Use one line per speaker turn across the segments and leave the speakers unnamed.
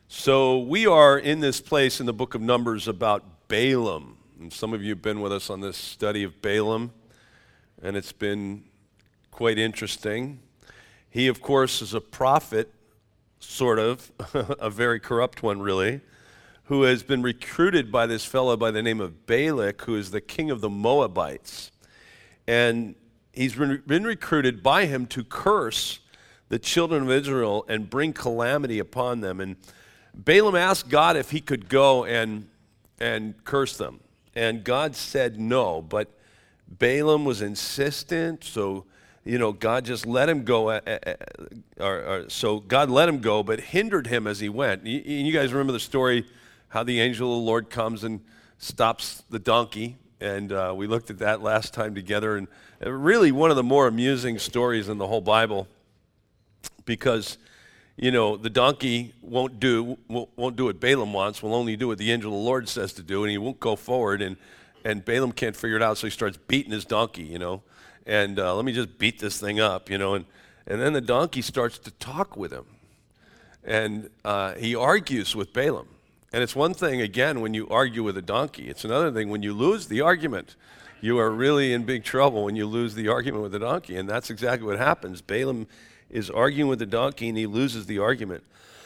So we are in this place in the book of Numbers about Balaam. And some of you have been with us on this study of Balaam, and it's been quite interesting. He, of course, is a prophet, sort of, a very corrupt one, really, who has been recruited by this fellow by the name of Balak, who is the king of the Moabites. And he's been recruited by him to curse the children of Israel and bring calamity upon them. And Balaam asked God if he could go and curse them. And God said no, but Balaam was insistent, so God just let him go. So God let him go, but hindered him as he went. You guys remember the story, how the angel of the Lord comes and stops the donkey, and we looked at that last time together, and really one of the more amusing stories in the whole Bible, because the donkey won't do what Balaam wants, will only do what the angel of the Lord says to do, and he won't go forward, and Balaam can't figure it out, so he starts beating his donkey, and let me just beat this thing up, and then the donkey starts to talk with him, and he argues with Balaam. And it's one thing, again, when you argue with a donkey. It's another thing when you lose the argument. You are really in big trouble when you lose the argument with the donkey, and that's exactly what happens. Balaam is arguing with the donkey, and he loses the argument.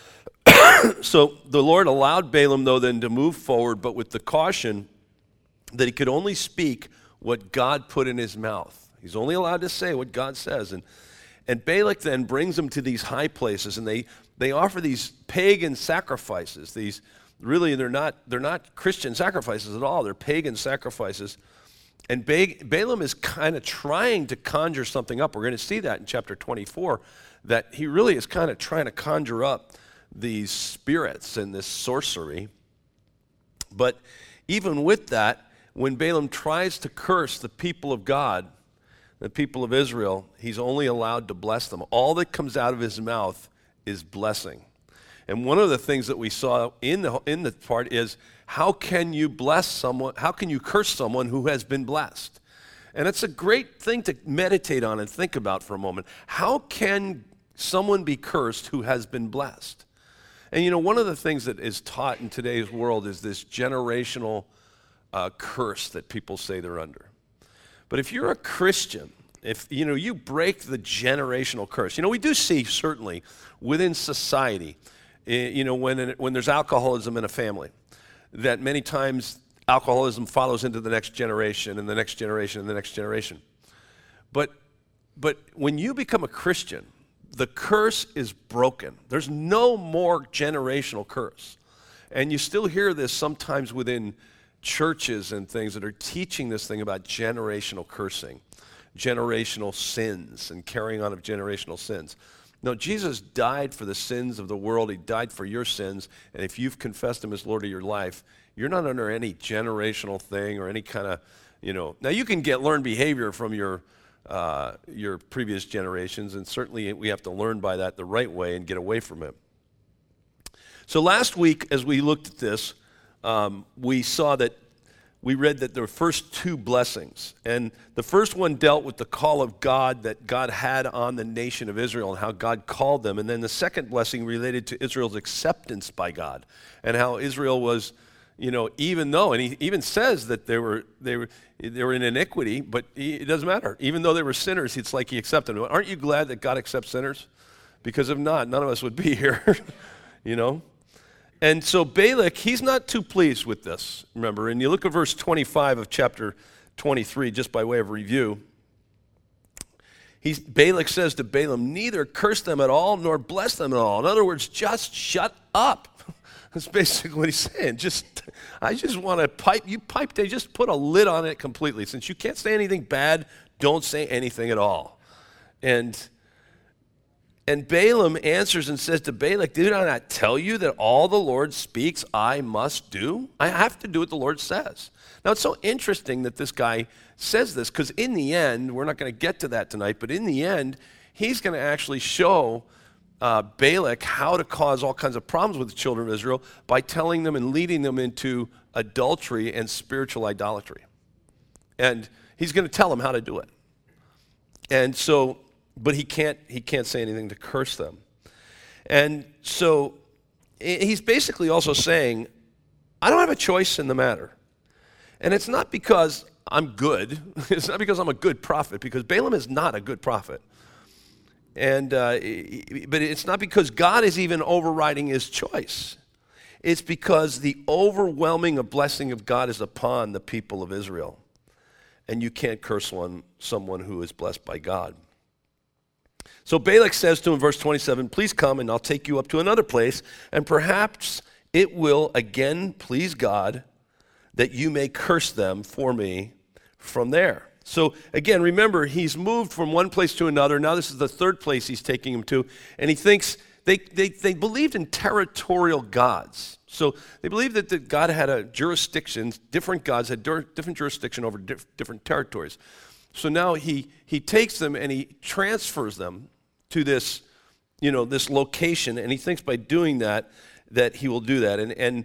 So the Lord allowed Balaam, though, then to move forward, but with the caution that he could only speak what God put in his mouth. He's only allowed to say what God says. And Balak then brings them to these high places, and they offer these pagan sacrifices. These really, they're not Christian sacrifices at all. They're pagan sacrifices. And Balaam is kind of trying to conjure something up. We're going to see that in chapter 24, that he really is kind of trying to conjure up these spirits and this sorcery. But even with that, when Balaam tries to curse the people of God, the people of Israel, he's only allowed to bless them. All that comes out of his mouth is blessing. And one of the things that we saw in the part is, how can you bless someone? How can you curse someone who has been blessed? And it's a great thing to meditate on and think about for a moment. How can someone be cursed who has been blessed? And one of the things that is taught in today's world is this generational curse that people say they're under. But if you're a Christian, if you break the generational curse, we do see certainly within society, when there's alcoholism in a family, that many times alcoholism follows into the next generation and the next generation and the next generation. But when you become a Christian, the curse is broken. There's no more generational curse. And you still hear this sometimes within churches and things that are teaching this thing about generational cursing, generational sins, and carrying on of generational sins. No, Jesus died for the sins of the world. He died for your sins. And if you've confessed him as Lord of your life, you're not under any generational thing or any kind of, Now, you can get learned behavior from your previous generations, and certainly we have to learn by that the right way and get away from it. So last week, as we looked at this, we read that there were first two blessings. And the first one dealt with the call of God that God had on the nation of Israel and how God called them. And then the second blessing related to Israel's acceptance by God and how Israel was, even though, and he even says that they were in iniquity, but it doesn't matter. Even though they were sinners, it's like he accepted them. Aren't you glad that God accepts sinners? Because if not, none of us would be here, And so Balak, he's not too pleased with this, remember. And you look at verse 25 of chapter 23, just by way of review. Balak says to Balaam, neither curse them at all nor bless them at all. In other words, just shut up. That's basically what he's saying. I just want to pipe. You pipe, they just put a lid on it completely. Since you can't say anything bad, don't say anything at all. And Balaam answers and says to Balak, did I not tell you that all the Lord speaks I must do? I have to do what the Lord says. Now, it's so interesting that this guy says this, because in the end, we're not going to get to that tonight, but in the end, he's going to actually show Balak how to cause all kinds of problems with the children of Israel by telling them and leading them into adultery and spiritual idolatry. And he's going to tell them how to do it. And so, but he can't say anything to curse them. And so he's basically also saying, I don't have a choice in the matter. And it's not because I'm good. It's not because I'm a good prophet, because Balaam is not a good prophet. And but it's not because God is even overriding his choice. It's because the overwhelming blessing of God is upon the people of Israel. And you can't curse someone who is blessed by God. So Balak says to him, verse 27, please come and I'll take you up to another place, and perhaps it will again please God that you may curse them for me from there. So again, remember, he's moved from one place to another. Now this is the third place he's taking him to, and he thinks they believed in territorial gods. So they believed that God had a jurisdiction, different gods had different jurisdiction over different territories. So now he takes them and he transfers them to this, this location, and he thinks by doing that he will do that.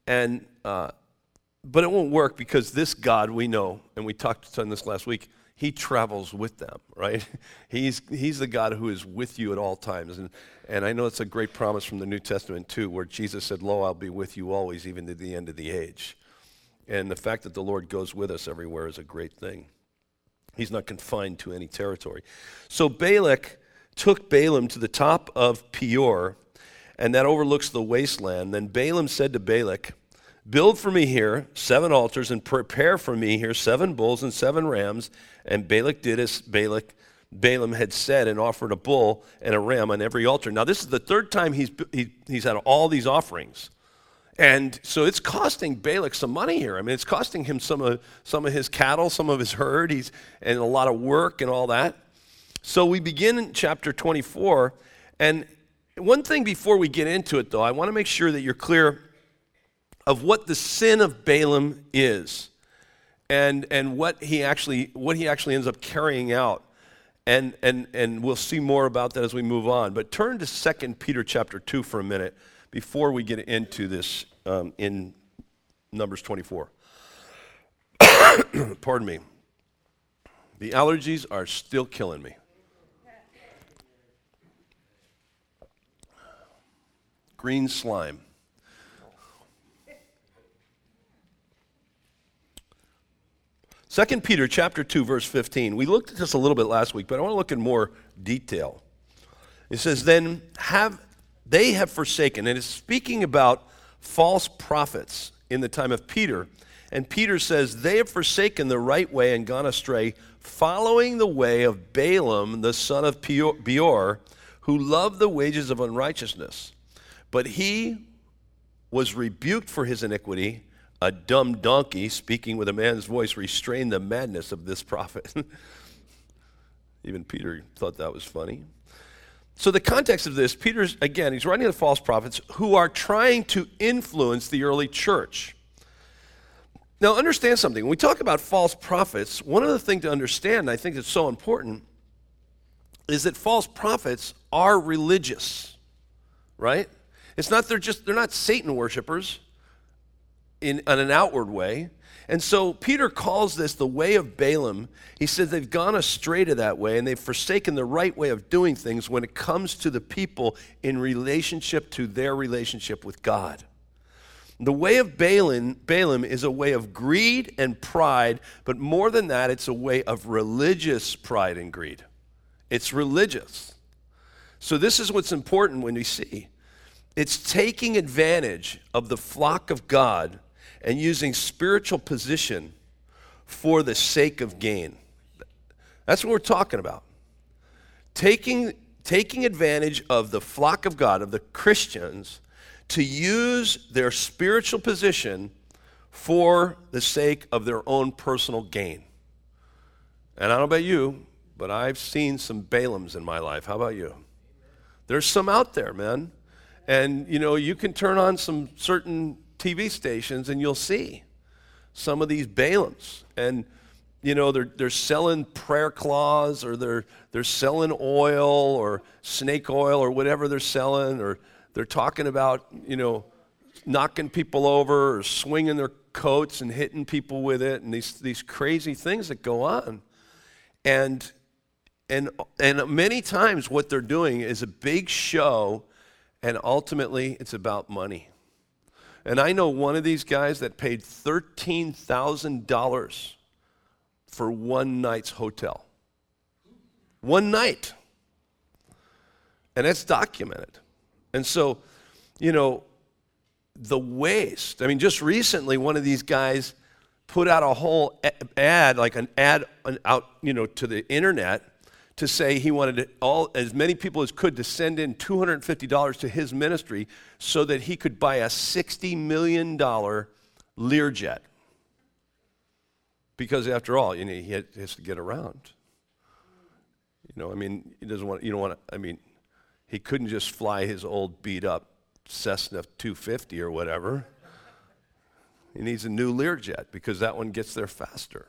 But it won't work, because this God we know, and we talked on this last week, he travels with them, right? He's the God who is with you at all times. And I know it's a great promise from the New Testament too, where Jesus said, lo, I'll be with you always, even to the end of the age. And the fact that the Lord goes with us everywhere is a great thing. He's not confined to any territory. So Balak took Balaam to the top of Peor, and that overlooks the wasteland. Then Balaam said to Balak, build for me here 7 altars, and prepare for me here 7 bulls and 7 rams. And Balak did as Balaam had said, and offered a bull and a ram on every altar. Now this is the third time he's had all these offerings. And so it's costing Balak some money here. I mean, it's costing him some of his cattle, some of his herd, and a lot of work and all that. So we begin in chapter 24. And one thing before we get into it, though, I want to make sure that you're clear of what the sin of Balaam is, and what he actually ends up carrying out. And we'll see more about that as we move on. But turn to 2 Peter chapter 2 for a minute before we get into this in Numbers 24. Pardon me. The allergies are still killing me. Green slime. Second Peter chapter 2, verse 15. We looked at this a little bit last week, but I want to look in more detail. It says, then they have forsaken, and it's speaking about false prophets in the time of Peter. And Peter says, they have forsaken the right way and gone astray, following the way of Balaam, the son of Beor, who loved the wages of unrighteousness. But he was rebuked for his iniquity. A dumb donkey, speaking with a man's voice, restrained the madness of this prophet. Even Peter thought that was funny. So the context of this, Peter's, again, he's writing to the false prophets who are trying to influence the early church. Now understand something. When we talk about false prophets, one of the things to understand, and I think it's so important, is that false prophets are religious, right? It's not, they're not Satan worshipers in an outward way. And so Peter calls this the way of Balaam. He says they've gone astray to that way, and they've forsaken the right way of doing things when it comes to the people in relationship to their relationship with God. The way of Balaam is a way of greed and pride, but more than that, it's a way of religious pride and greed. It's religious. So this is what's important when we see. It's taking advantage of the flock of God and using spiritual position for the sake of gain. That's what we're talking about. Taking advantage of the flock of God, of the Christians, to use their spiritual position for the sake of their own personal gain. And I don't know about you, but I've seen some Balaams in my life. How about you? There's some out there, man. And, you can turn on some certain TV stations and you'll see some of these Balaams. And, they're selling prayer claws, or they're selling oil or snake oil or whatever they're selling, or they're talking about, knocking people over or swinging their coats and hitting people with it, and these crazy things that go on. And many times what they're doing is a big show And ultimately, it's about money. And I know one of these guys that paid $13,000 for one night's hotel. One night. And it's documented. And so, the waste. I mean, just recently, one of these guys put out a whole ad, like an ad out, to the internet to say he wanted as many people as could to send in $250 to his ministry so that he could buy a $60 million Learjet. Because after all, he has to get around. He doesn't want, he couldn't just fly his old beat up Cessna 250 or whatever. He needs a new Learjet because that one gets there faster.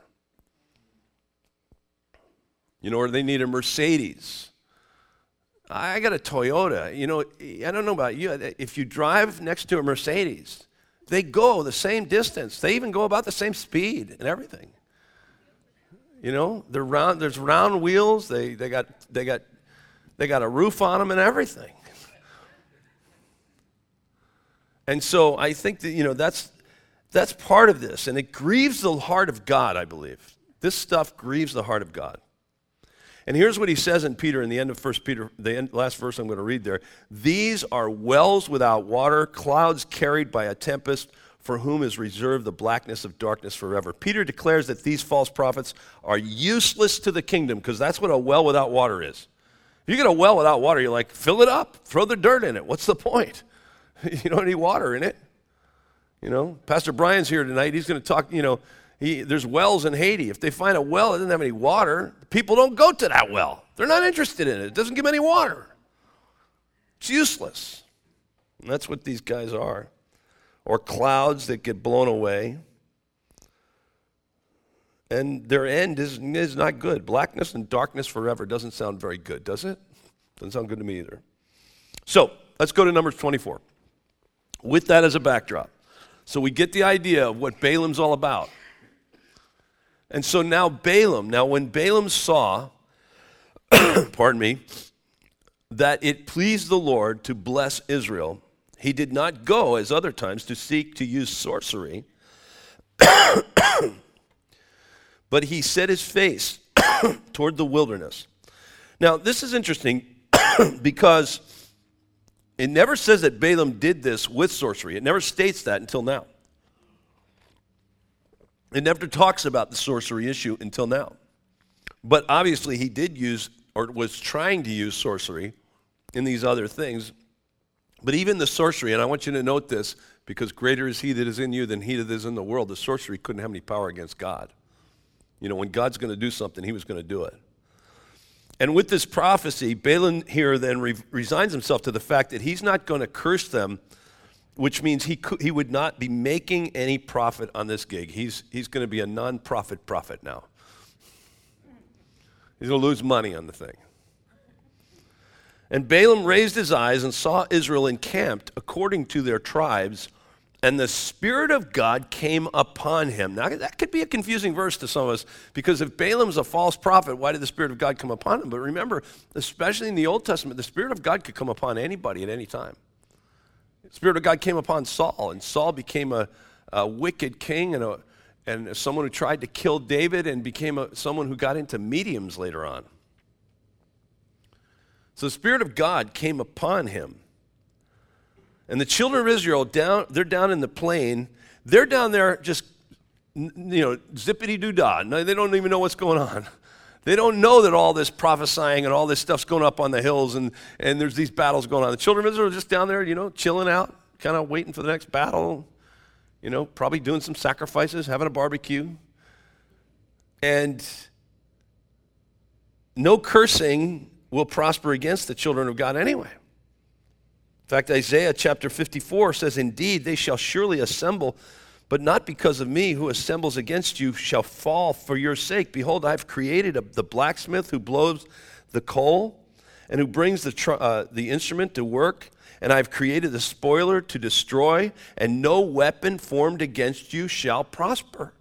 Or they need a Mercedes. I got a Toyota. I don't know about you. If you drive next to a Mercedes, they go the same distance. They even go about the same speed and everything. They're round. There's round wheels. They got a roof on them and everything. And so I think that that's part of this, and it grieves the heart of God, I believe. This stuff grieves the heart of God. And here's what he says in Peter, in the end of 1 Peter, last verse I'm going to read there. These are wells without water, clouds carried by a tempest, for whom is reserved the blackness of darkness forever. Peter declares that these false prophets are useless to the kingdom, because that's what a well without water is. If you get a well without water, you're like, fill it up, throw the dirt in it. What's the point? You don't need water in it. Pastor Brian's here tonight. He's going to talk, there's wells in Haiti. If they find a well that doesn't have any water, people don't go to that well. They're not interested in it. It doesn't give them any water. It's useless. And that's what these guys are. Or clouds that get blown away. And their end is not good. Blackness and darkness forever doesn't sound very good, does it? Doesn't sound good to me either. So, let's go to Numbers 24. With that as a backdrop. So we get the idea of what Balaam's all about. And so now when Balaam saw, pardon me, that it pleased the Lord to bless Israel, he did not go, as other times, to seek to use sorcery, but he set his face toward the wilderness. Now, this is interesting because it never says that Balaam did this with sorcery. It never states that until now. It never talks about the sorcery issue until now. But obviously he did use, or was trying to use sorcery in these other things. But even the sorcery, and I want you to note this, because greater is he that is in you than he that is in the world. The sorcery couldn't have any power against God. When God's going to do something, he was going to do it. And with this prophecy, Balaam here then resigns himself to the fact that he's not going to curse them, which means he would not be making any profit on this gig. He's going to be a non-profit prophet now. He's going to lose money on the thing. And Balaam raised his eyes and saw Israel encamped according to their tribes, and the Spirit of God came upon him. Now, that could be a confusing verse to some of us, because if Balaam's a false prophet, why did the Spirit of God come upon him? But remember, especially in the Old Testament, the Spirit of God could come upon anybody at any time. The Spirit of God came upon Saul, and Saul became a wicked king and someone who tried to kill David and became someone who got into mediums later on. So the Spirit of God came upon him. And the children of Israel, they're down in the plain. They're down there just, zippity-doo-dah. No, they don't even know what's going on. They don't know that all this prophesying and all this stuff's going up on the hills and there's these battles going on. The children of Israel are just down there, chilling out, kind of waiting for the next battle, probably doing some sacrifices, having a barbecue. And no cursing will prosper against the children of God anyway. In fact, Isaiah chapter 54 says, "Indeed, they shall surely assemble, but not because of me. Who assembles against you shall fall for your sake. Behold, I have created the blacksmith who blows the coal and who brings the instrument to work. And I have created the spoiler to destroy, and no weapon formed against you shall prosper."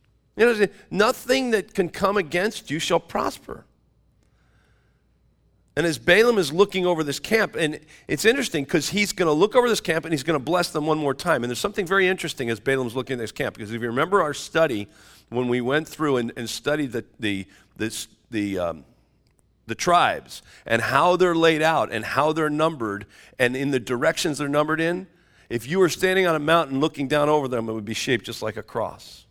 Nothing that can come against you shall prosper. And as Balaam is looking over this camp, and it's interesting because he's going to look over this camp and he's going to bless them one more time. And there's something very interesting as Balaam's looking at this camp, because if you remember our study when we went through and studied the tribes and how they're laid out and how they're numbered and in the directions they're numbered in, if you were standing on a mountain looking down over them, it would be shaped just like a cross.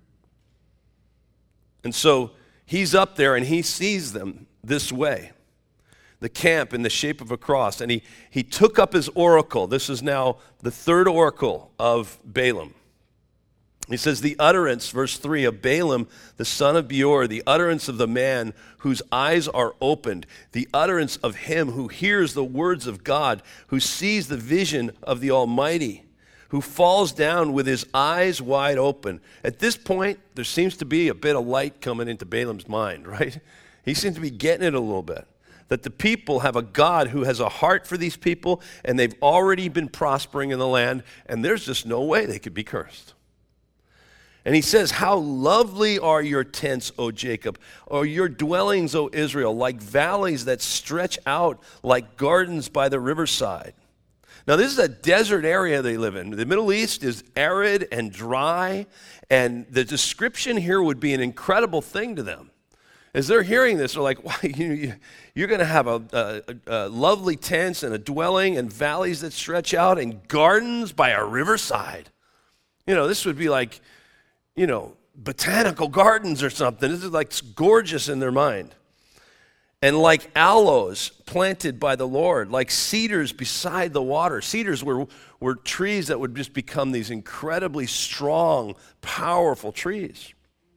And so he's up there and he sees them this way, the camp in the shape of a cross. And he took up his oracle. This is now the third oracle of Balaam. He says, the utterance, verse 3, of Balaam, the son of Beor, the utterance of the man whose eyes are opened, the utterance of him who hears the words of God, who sees the vision of the Almighty, who falls down with his eyes wide open. At this point, there seems to be a bit of light coming into Balaam's mind, right? He seems to be getting it a little bit. That the people have a God who has a heart for these people, and they've already been prospering in the land, and there's just no way they could be cursed. And he says, how lovely are your tents, O Jacob, or your dwellings, O Israel, like valleys that stretch out like gardens by the riverside. Now, this is a desert area they live in. The Middle East is arid and dry, and the description here would be an incredible thing to them. As they're hearing this, they're like, wow, you're going to have a lovely tents and a dwelling and valleys that stretch out and gardens by a riverside. This would be like, botanical gardens or something. This is like gorgeous in their mind. And like aloes planted by the Lord, like cedars beside the water. Cedars were trees that would just become these incredibly strong, powerful trees.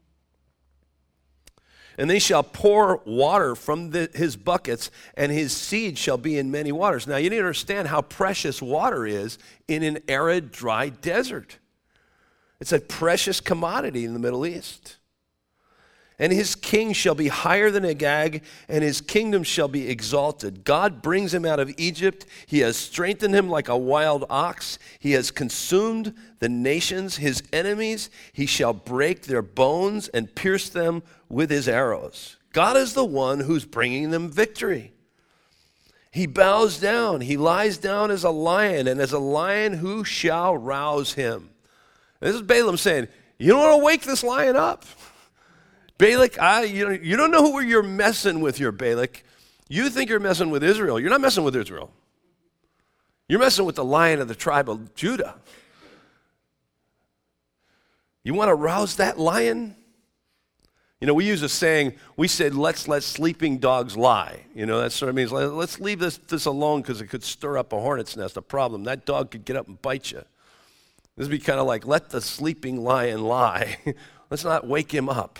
And they shall pour water from his buckets, and his seed shall be in many waters. Now, you need to understand how precious water is in an arid, dry desert. It's a precious commodity in the Middle East. And his king shall be higher than Agag, and his kingdom shall be exalted. God brings him out of Egypt. He has strengthened him like a wild ox. He has consumed the nations, his enemies. He shall break their bones and pierce them with his arrows. God is the one who's bringing them victory. He bows down. He lies down as a lion, and as a lion, who shall rouse him? This is Balaam saying, you don't want to wake this lion up. Balak, you don't know who you're messing with here, Balak. You think you're messing with Israel. You're not messing with Israel. You're messing with the lion of the tribe of Judah. You want to rouse that lion? We use a saying, we said, let's let sleeping dogs lie. That sort of means, let's leave this alone because it could stir up a hornet's nest, a problem. That dog could get up and bite you. This would be kind of like, let the sleeping lion lie. Let's not wake him up.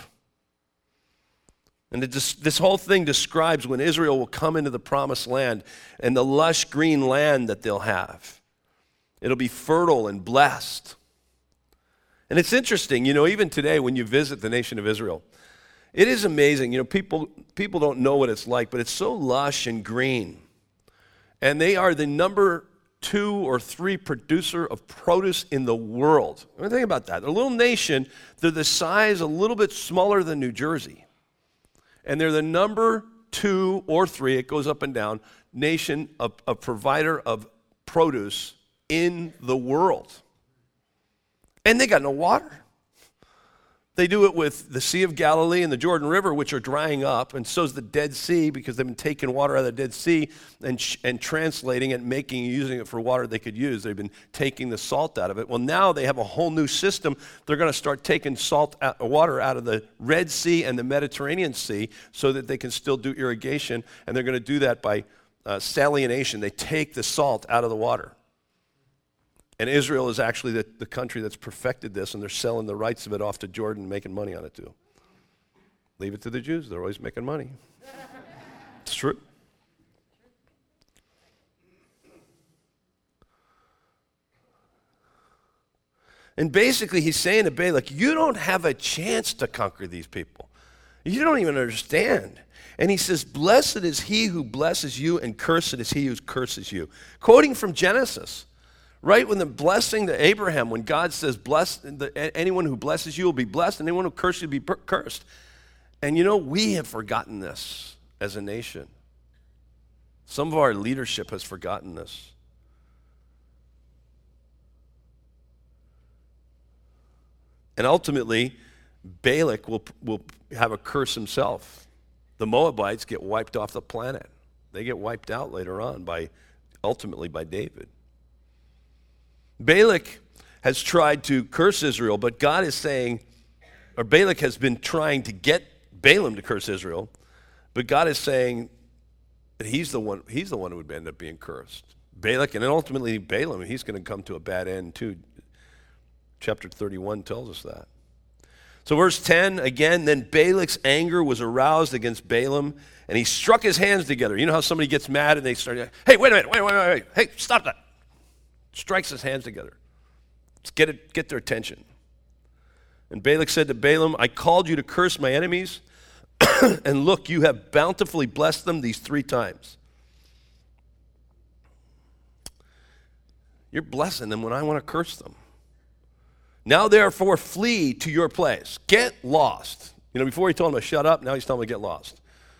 And this whole thing describes when Israel will come into the promised land and the lush green land that they'll have. It'll be fertile and blessed. And it's interesting, even today when you visit the nation of Israel, it is amazing. People don't know what it's like, but it's so lush and green. And they are the number 2 or 3 producer of produce in the world. I mean, think about that. They're a little nation. They're the size a little bit smaller than New Jersey. And they're the number 2 or 3, it goes up and down, nation, a provider of produce in the world. And they got no water. They do it with the Sea of Galilee and the Jordan River, which are drying up, and so is the Dead Sea, because they've been taking water out of the Dead Sea and translating it, using it for water they could use. They've been taking the salt out of it. Well, now they have a whole new system. They're going to start taking water out of the Red Sea and the Mediterranean Sea so that they can still do irrigation, and they're going to do that by salination. They take the salt out of the water. And Israel is actually the country that's perfected this, and they're selling the rights of it off to Jordan and making money on it too. Leave it to the Jews. They're always making money. It's true. And basically he's saying to Balak, you don't have a chance to conquer these people. You don't even understand. And he says, blessed is he who blesses you, and cursed is he who curses you. Quoting from Genesis. Right when the blessing to Abraham, when God says, anyone who blesses you will be blessed, and anyone who curses you will be cursed. And we have forgotten this as a nation. Some of our leadership has forgotten this. And ultimately, Balak will have a curse himself. The Moabites get wiped off the planet. They get wiped out later on ultimately by David. Balak has tried to curse Israel, but God is saying, or Balak has been trying to get Balaam to curse Israel, but God is saying that he's the one who would end up being cursed. Balak, and then ultimately Balaam, he's going to come to a bad end too. Chapter 31 tells us that. So verse 10, again, then Balak's anger was aroused against Balaam, and he struck his hands together. You know how somebody gets mad and they start, hey, wait a minute, wait. Hey, stop that. Strikes his hands together. Let's get their attention. And Balak said to Balaam, I called you to curse my enemies, and look, you have bountifully blessed them these 3 times. You're blessing them when I want to curse them. Now therefore flee to your place. Get lost. Before he told him to shut up, now he's telling him to get lost.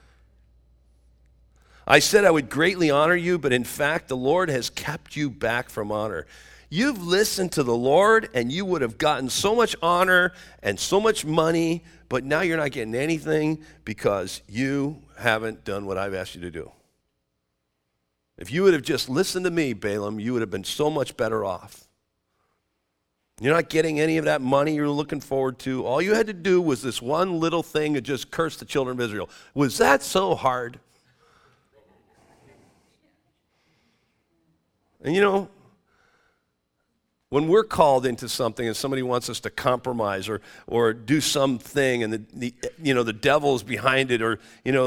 I said I would greatly honor you, but in fact the Lord has kept you back from honor. You've listened to the Lord, and you would have gotten so much honor and so much money, but now you're not getting anything because you haven't done what I've asked you to do. If you would have just listened to me, Balaam, you would have been so much better off. You're not getting any of that money you're looking forward to. All you had to do was this one little thing to just curse the children of Israel. Was that so hard? And when we're called into something and somebody wants us to compromise or do something and the devil's behind it, or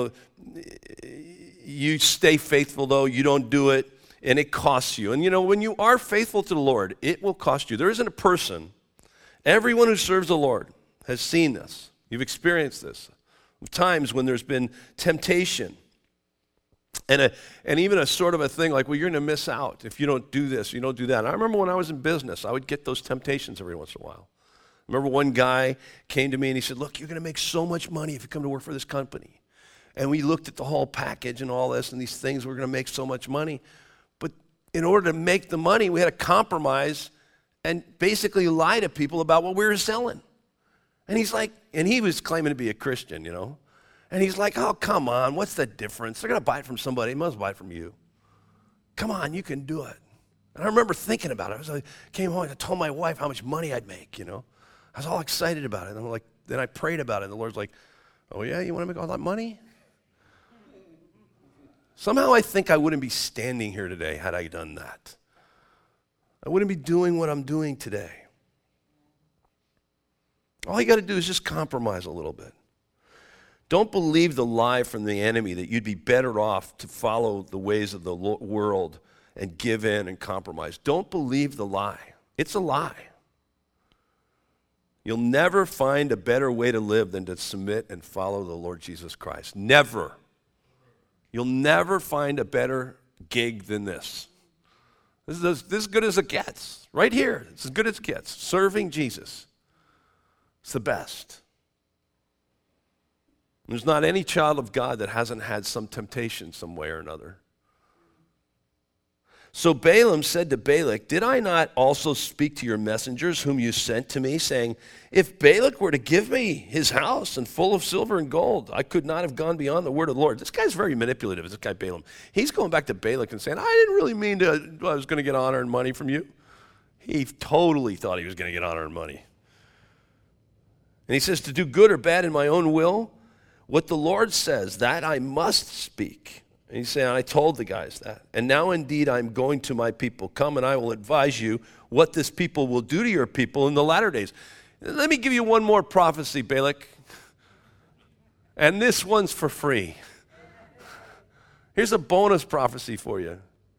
you stay faithful though, you don't do it, and it costs you. And when you are faithful to the Lord, it will cost you. There isn't a person, everyone who serves the Lord has seen this. You've experienced this. Times when there's been temptation. And even a sort of a thing like, well, you're going to miss out if you don't do this, you don't do that. And I remember when I was in business, I would get those temptations every once in a while. I remember one guy came to me and he said, look, you're going to make so much money if you come to work for this company. And we looked at the whole package and all this and these things, we're going to make so much money. But in order to make the money, we had to compromise and basically lie to people about what we were selling. And he's like, and he was claiming to be a Christian, And he's like, oh, come on, what's the difference? They're going to buy it from somebody. They must buy it from you. Come on, you can do it. And I remember thinking about it. I came home and I told my wife how much money I'd make, I was all excited about it. And then I prayed about it. And the Lord's like, oh, yeah, you want to make all that money? Somehow I think I wouldn't be standing here today had I done that. I wouldn't be doing what I'm doing today. All you got to do is just compromise a little bit. Don't believe the lie from the enemy that you'd be better off to follow the ways of the world and give in and compromise. Don't believe the lie. It's a lie. You'll never find a better way to live than to submit and follow the Lord Jesus Christ. Never. You'll never find a better gig than this. This is as good as it gets. Right here. It's as good as it gets. Serving Jesus. It's the best. There's not any child of God that hasn't had some temptation some way or another. So Balaam said to Balak, did I not also speak to your messengers whom you sent to me, saying, if Balak were to give me his house and full of silver and gold, I could not have gone beyond the word of the Lord. This guy's very manipulative, this guy Balaam. He's going back to Balak and saying, I didn't really mean I was going to get honor and money from you. He totally thought he was going to get honor and money. And he says, to do good or bad in my own will, what the Lord says, that I must speak. And he's saying, I told the guys that. And now indeed I'm going to my people. Come and I will advise you what this people will do to your people in the latter days. Let me give you one more prophecy, Balak. And this one's for free. Here's a bonus prophecy for you.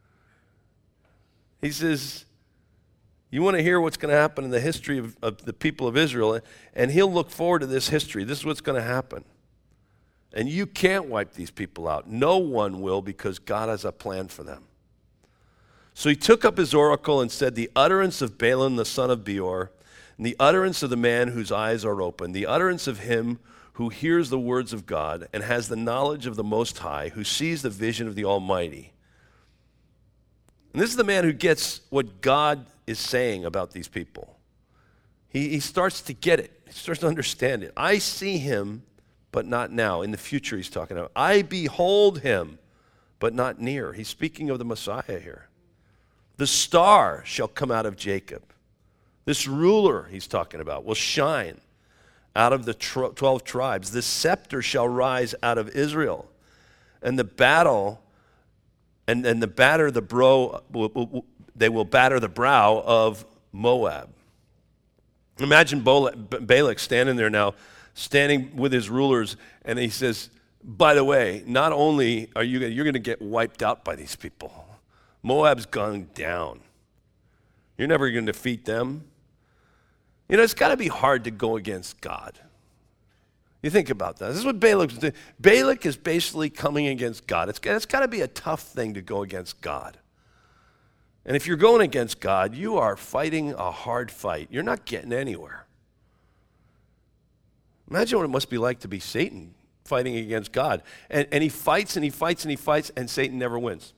He says, you want to hear what's going to happen in the history of the people of Israel, and he'll look forward to this history. This is what's going to happen. And you can't wipe these people out. No one will, because God has a plan for them. So he took up his oracle and said, the utterance of Balaam the son of Beor, and the utterance of the man whose eyes are open, the utterance of him who hears the words of God and has the knowledge of the Most High, who sees the vision of the Almighty. And this is the man who gets what God is saying about these people. He starts to get it. He starts to understand it. I see him, but not now. In the future, he's talking about. I behold him, but not near. He's speaking of the Messiah here. The star shall come out of Jacob. This ruler he's talking about will shine out of the 12 tribes. The scepter shall rise out of Israel. And the battle, and the batter the brow, they will batter the brow of Moab. Imagine Balak standing there now, standing with his rulers, and he says, by the way, not only are you're going to get wiped out by these people. Moab's gone down. You're never going to defeat them. You know, it's got to be hard to go against God. You think about that. This is what Balak's doing. Balak is basically coming against God. It's got to be a tough thing to go against God. And if you're going against God, you are fighting a hard fight. You're not getting anywhere. Imagine what it must be like to be Satan fighting against God. And he fights and he fights and he fights, and Satan never wins.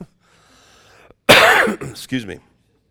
Excuse me.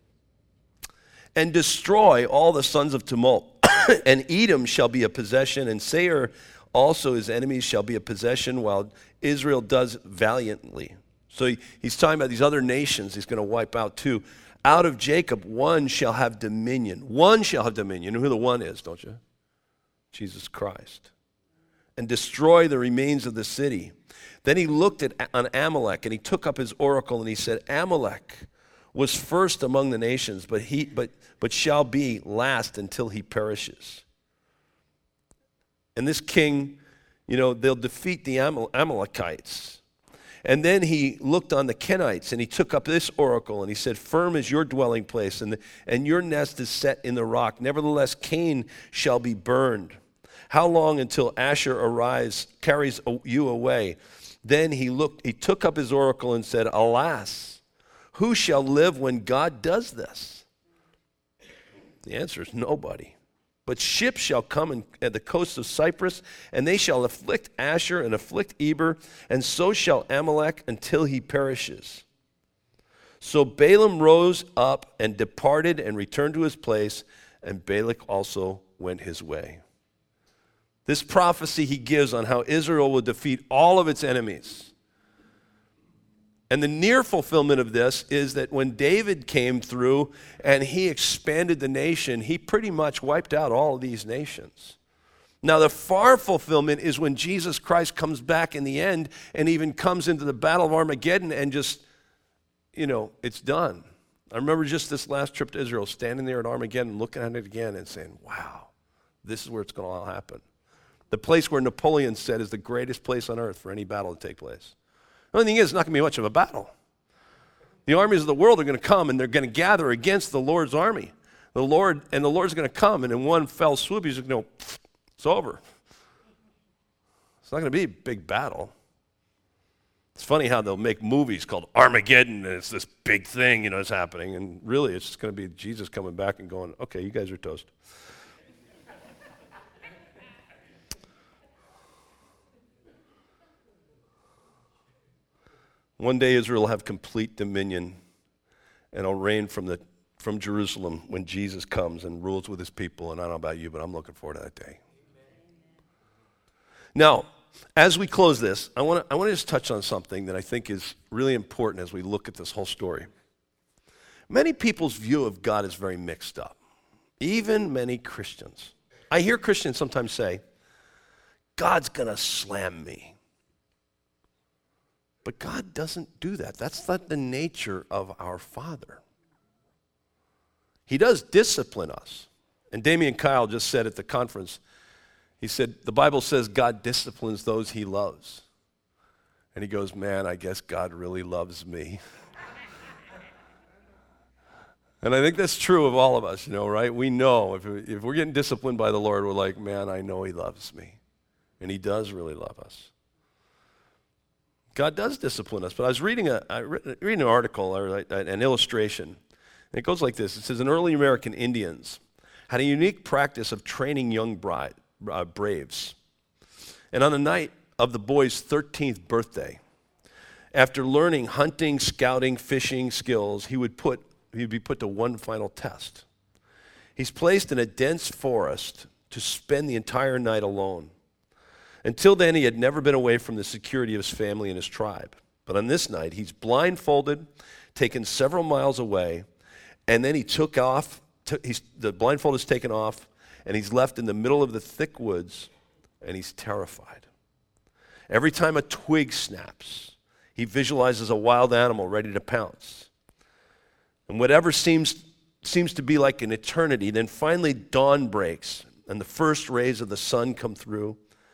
And destroy all the sons of tumult. And Edom shall be a possession, and Seir also his enemies shall be a possession, while Israel does valiantly. So he's talking about these other nations he's going to wipe out too. Out of Jacob, one shall have dominion. One shall have dominion. You know who the one is, don't you? Jesus Christ. And destroy the remains of the city. Then he looked on Amalek, and he took up his oracle, and he said, Amalek was first among the nations, but shall be last until he perishes. And this king, you know, they'll defeat the Amalekites. And then he looked on the Kenites, and he took up this oracle, and he said, firm is your dwelling place, and your nest is set in the rock. Nevertheless, Cain shall be burned. How long until Asher carries you away? Then he took up his oracle and said, alas, who shall live when God does this? The answer is nobody. But ships shall come at the coast of Cyprus, and they shall afflict Asher and afflict Eber, and so shall Amalek until he perishes. So Balaam rose up and departed and returned to his place, and Balak also went his way. This prophecy he gives on how Israel will defeat all of its enemies. And the near fulfillment of this is that when David came through and he expanded the nation, he pretty much wiped out all of these nations. Now, the far fulfillment is when Jesus Christ comes back in the end and even comes into the battle of Armageddon and just, you know, it's done. I remember just this last trip to Israel, standing there at Armageddon, looking at it again and saying, wow, this is where it's going to all happen. The place where Napoleon said is the greatest place on earth for any battle to take place. The only thing is, it's not going to be much of a battle. The armies of the world are going to come, and they're going to gather against the Lord's army. The Lord's going to come, and in one fell swoop, he's going to go, it's over. It's not going to be a big battle. It's funny how they'll make movies called Armageddon, and it's this big thing, you know, is happening, and really it's just going to be Jesus coming back and going, okay, you guys are toast. One day Israel will have complete dominion, and it'll reign from Jerusalem when Jesus comes and rules with his people. And I don't know about you, but I'm looking forward to that day. Now, as we close this, I want to just touch on something that I think is really important as we look at this whole story. Many people's view of God is very mixed up, even many Christians. I hear Christians sometimes say, God's going to slam me. But God doesn't do that. That's not the nature of our Father. He does discipline us. And Damian Kyle just said at the conference, he said, the Bible says God disciplines those he loves. And he goes, man, I guess God really loves me. And I think that's true of all of us, you know, right? We know if we're getting disciplined by the Lord, we're like, man, I know he loves me. And he does really love us. God does discipline us, but I was reading an article, or an illustration, and it goes like this. It says, early American Indians had a unique practice of training young braves. And on the night of the boy's 13th birthday, after learning hunting, scouting, fishing skills, he'd be put to one final test. He's placed in a dense forest to spend the entire night alone. Until then, he had never been away from the security of his family and his tribe. But on this night, he's blindfolded, taken several miles away, and then he took off. The blindfold is taken off, and he's left in the middle of the thick woods, and he's terrified. Every time a twig snaps, he visualizes a wild animal ready to pounce. And whatever seems to be like an eternity, then finally dawn breaks, and the first rays of the sun come through.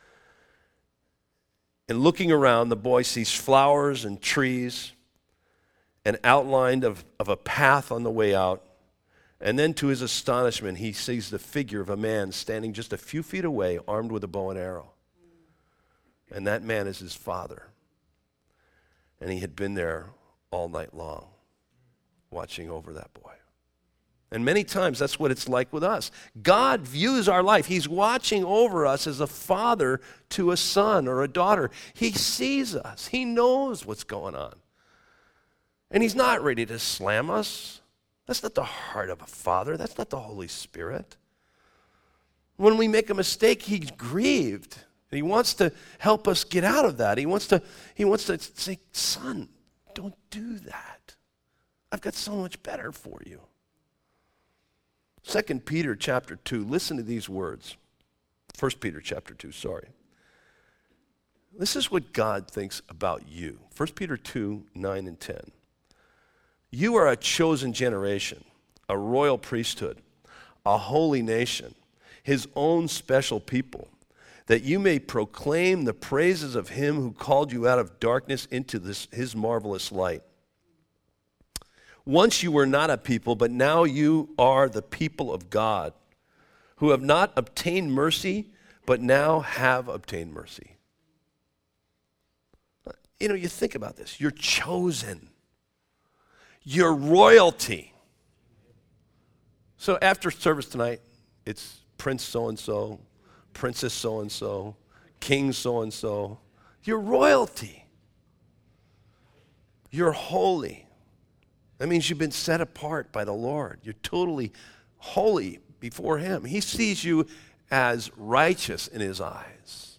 And looking around, the boy sees flowers and trees, an outline of a path on the way out. And then to his astonishment, he sees the figure of a man standing just a few feet away, armed with a bow and arrow. And that man is his father. And he had been there all night long, watching over that boy. And many times that's what it's like with us. God views our life. He's watching over us as a father to a son or a daughter. He sees us. He knows what's going on. And he's not ready to slam us. That's not the heart of a father. That's not the Holy Spirit. When we make a mistake, he's grieved. And he wants to help us get out of that. He wants to say, son, don't do that. I've got so much better for you. 2 Peter chapter 2, listen to these words. 1 Peter chapter 2, sorry. This is what God thinks about you. 1 Peter 2, 9 and 10. You are a chosen generation, a royal priesthood, a holy nation, his own special people, that you may proclaim the praises of him who called you out of darkness into his marvelous light. Once you were not a people, but now you are the people of God, who have not obtained mercy, but now have obtained mercy. You know, you think about this. You're chosen. You're royalty. So after service tonight, it's Prince so-and-so, Princess so-and-so, King so-and-so. You're royalty. You're holy. That means you've been set apart by the Lord. You're totally holy before him. He sees you as righteous in his eyes.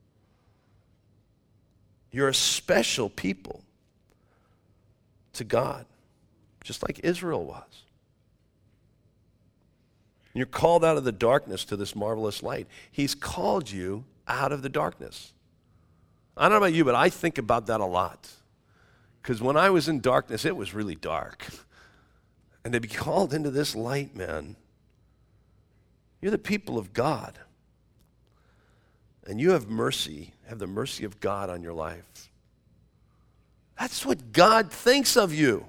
You're a special people to God, just like Israel was. You're called out of the darkness to this marvelous light. He's called you out of the darkness. I don't know about you, but I think about that a lot. Because when I was in darkness, it was really dark. And to be called into this light, man, you're the people of God. And you have mercy, have the mercy of God on your life. That's what God thinks of you.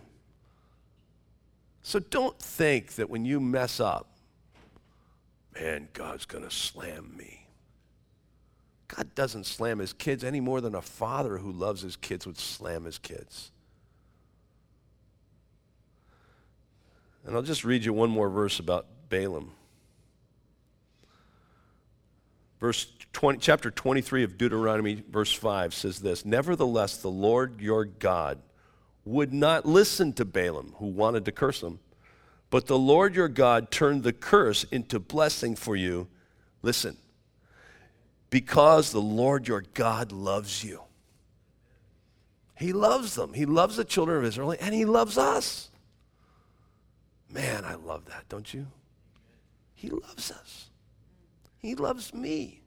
So don't think that when you mess up, man, God's going to slam me. God doesn't slam his kids any more than a father who loves his kids would slam his kids. And I'll just read you one more verse about Balaam. Chapter 23 of Deuteronomy, verse 5 says this, nevertheless, the Lord your God would not listen to Balaam, who wanted to curse him, but the Lord your God turned the curse into blessing for you. Listen. Because the Lord your God loves you. He loves them. He loves the children of Israel, and he loves us. Man, I love that, don't you? He loves us. He loves me.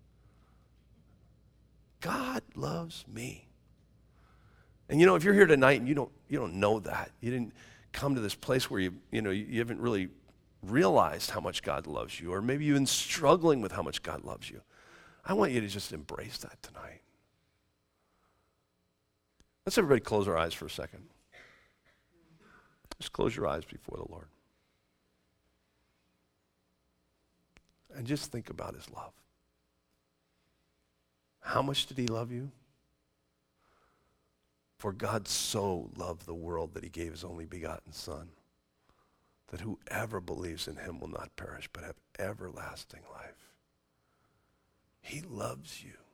God loves me. And you know, if you're here tonight and you don't know that, you didn't come to this place where you haven't really realized how much God loves you, or maybe you've been struggling with how much God loves you, I want you to just embrace that tonight. Let's everybody close our eyes for a second. Just close your eyes before the Lord. And just think about his love. How much did he love you? For God so loved the world that he gave his only begotten Son, that whoever believes in him will not perish but have everlasting life. He loves you.